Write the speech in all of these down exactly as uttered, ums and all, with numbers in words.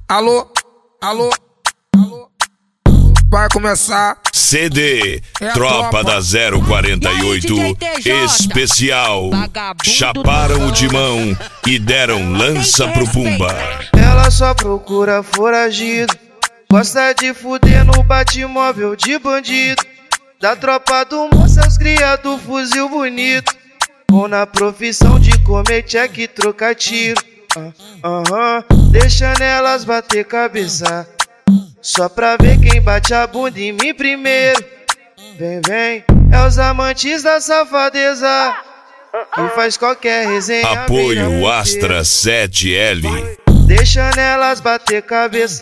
Alô, alô, alô, vai começar C D é Tropa tropa. da zero quarenta e oito Especial. Chaparam o de mão e deram lança pro Pumba. Ela só procura foragido, gosta de fuder no batimóvel de bandido. Da tropa do moço aos criados, fuzil bonito. Ou na profissão de comer check, trocar tiro. Aham, uh, uh, deixando elas bater cabeça, só pra ver quem bate a bunda em mim primeiro. Vem, vem, é os amantes da safadeza que faz qualquer resenha. Apoio Astra sete L. Deixando elas bater cabeça,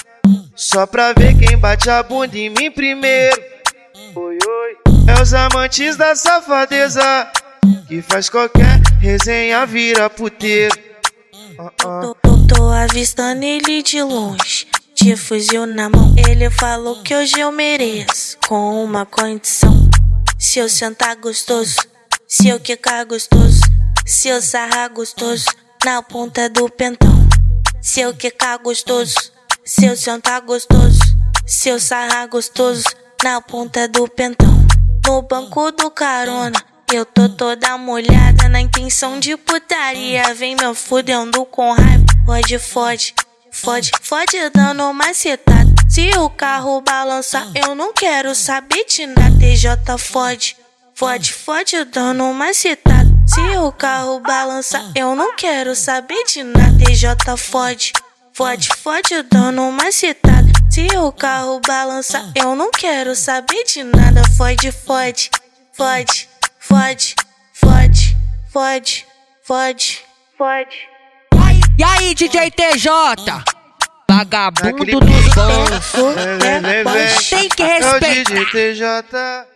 só pra ver quem bate a bunda em mim primeiro. Oi, oi, é os amantes da safadeza que faz qualquer resenha vira puteiro. Uh -uh. Tô, tô avistando ele de longe, de fuzil na mão. Ele falou que hoje eu mereço, com uma condição: se eu sentar gostoso, se eu quicar gostoso, se eu sarrar gostoso na ponta do pentão. Se eu quicar gostoso, se eu sentar gostoso, se eu sarrar gostoso na ponta do pentão. No banco do carona eu tô toda molhada na intenção de putaria. Vem me fudendo com raiva, fode, fode, fode, fode dando macetada. Se o carro balança, eu não quero saber de nada. T J fode, fode, fode dando macetada. Se o carro balança, eu não quero saber de nada. T J fode, fode, fode dando macetada. Se o carro balança, eu não quero saber de nada. Fode, fode, fode. Fode, fode, fode, fode, fode. E aí, D J T J? Vagabundo dos bancos, Vem, vem, vem, tem que é o D J respeitar. T J.